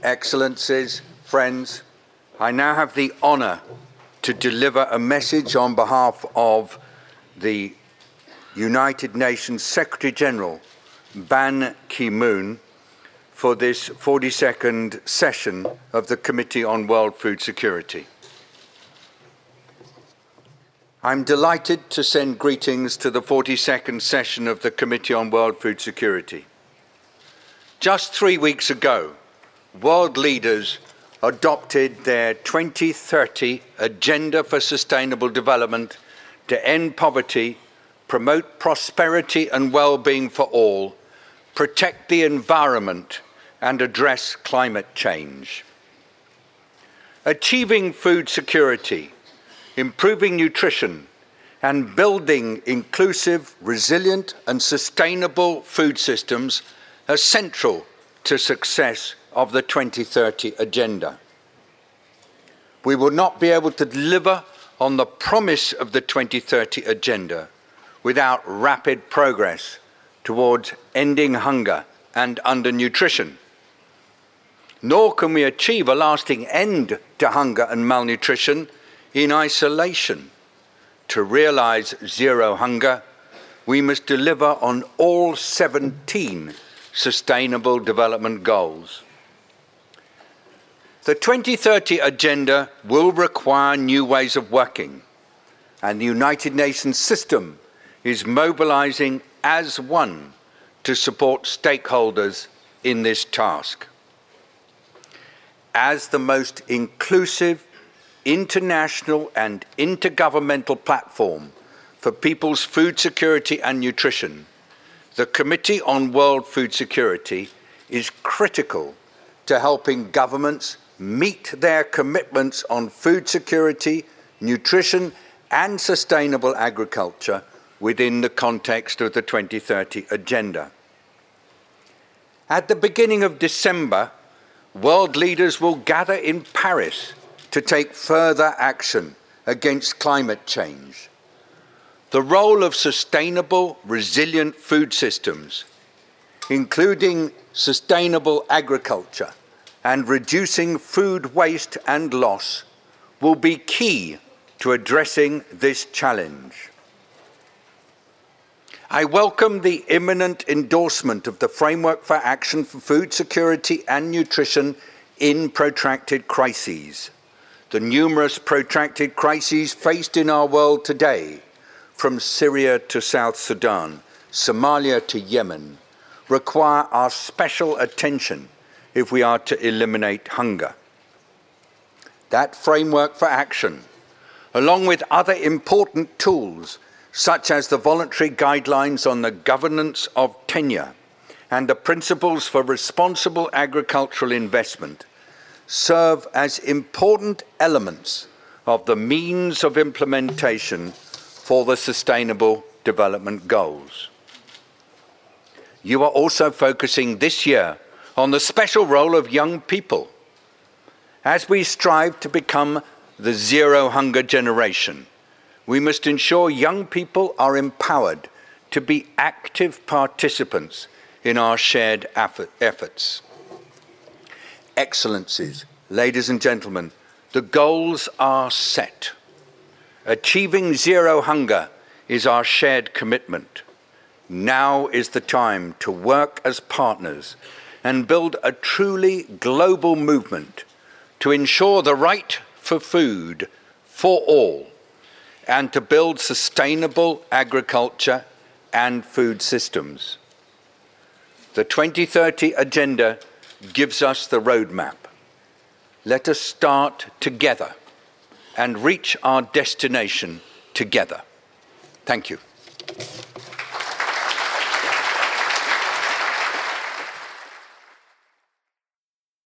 Excellencies, friends, I now have the honour to deliver a message on behalf of the United Nations Secretary-General, Ban Ki-moon, for this 42nd session of the Committee on World Food Security. I'm delighted to send greetings to the 42nd session of the Committee on World Food Security. Just 3 weeks ago, world leaders adopted their 2030 Agenda for Sustainable Development to end poverty, promote prosperity and well-being for all, protect the environment, and address climate change. Achieving food security, improving nutrition, and building inclusive, resilient, and sustainable food systems are central to success of the 2030 Agenda. We will not be able to deliver on the promise of the 2030 Agenda without rapid progress towards ending hunger and undernutrition. Nor can we achieve a lasting end to hunger and malnutrition in isolation. To realize zero hunger, we must deliver on all 17 Sustainable Development Goals. The 2030 Agenda will require new ways of working, and the United Nations system is mobilizing as one to support stakeholders in this task. As the most inclusive, international and intergovernmental platform for people's food security and nutrition, the Committee on World Food Security is critical to helping governments meet their commitments on food security, nutrition, and sustainable agriculture within the context of the 2030 Agenda. At the beginning of December, world leaders will gather in Paris to take further action against climate change. The role of sustainable, resilient food systems, including sustainable agriculture, and reducing food waste and loss will be key to addressing this challenge. I welcome the imminent endorsement of the Framework for Action for Food Security and Nutrition in Protracted Crises. The numerous protracted crises faced in our world today, from Syria to South Sudan, Somalia to Yemen, require our special attention if we are to eliminate hunger. That framework for action, along with other important tools such as the voluntary guidelines on the governance of tenure and the principles for responsible agricultural investment, serve as important elements of the means of implementation for the Sustainable Development Goals. You are also focusing this year on the special role of young people. As we strive to become the zero hunger generation, we must ensure young people are empowered to be active participants in our shared efforts. Excellencies, ladies and gentlemen, the goals are set. Achieving zero hunger is our shared commitment. Now is the time to work as partners and build a truly global movement to ensure the right for food for all and to build sustainable agriculture and food systems. The 2030 Agenda gives us the roadmap. Let us start together and reach our destination together. Thank you.